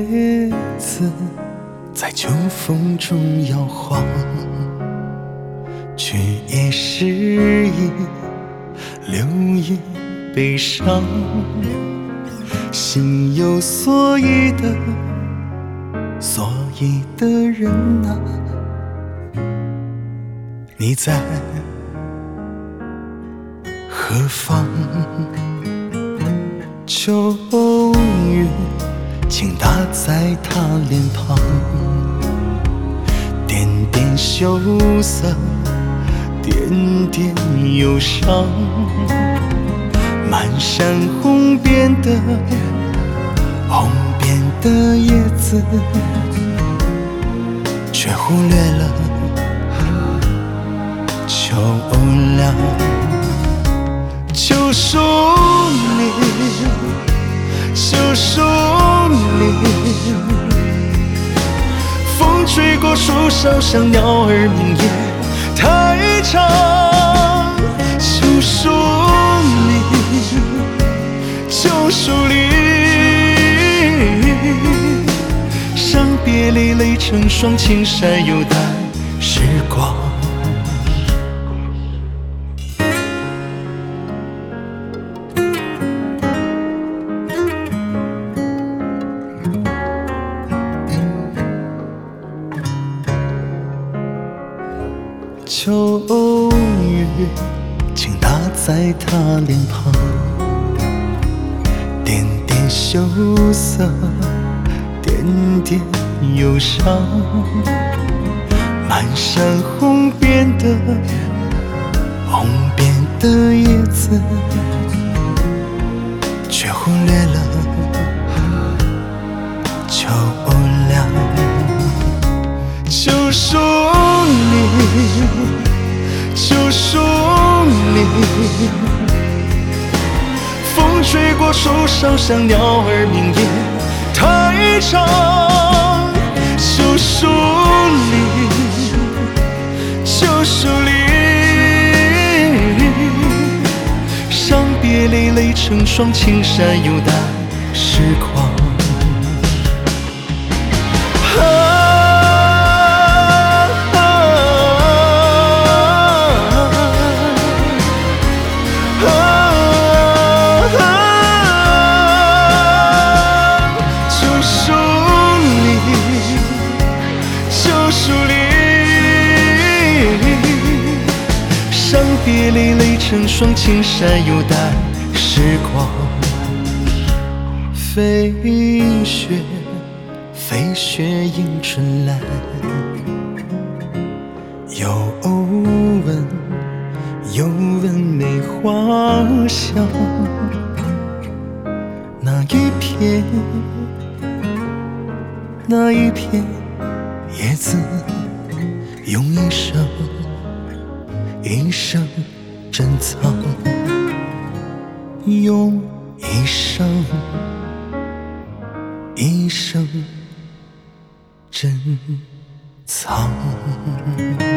叶子在秋风中摇晃，却也是已留意悲伤。心有所依的人啊，你在何方？秋雨倾打在他脸庞，点点羞涩，点点忧伤。满山红遍的叶子，却忽略了秋凉。秋树林，秋树林，风吹过树梢，像鸟儿鸣夜太长。秋树林，秋树林，伤别泪泪成双，青山有待时光。秋雨倾打在他脸庞，点点羞涩，点点忧伤。满山红遍的叶子，却忽略了秋凉。秋树林，秋树林，风吹过树梢，像鸟儿鸣夜太长。秋树林，秋树林，伤别泪泪成双，青山有待时光。伤别泪泪成双，青山有待时光。飞雪，飞雪迎春来，又闻梅花香。那一片叶子，用一生珍藏，用一生珍藏。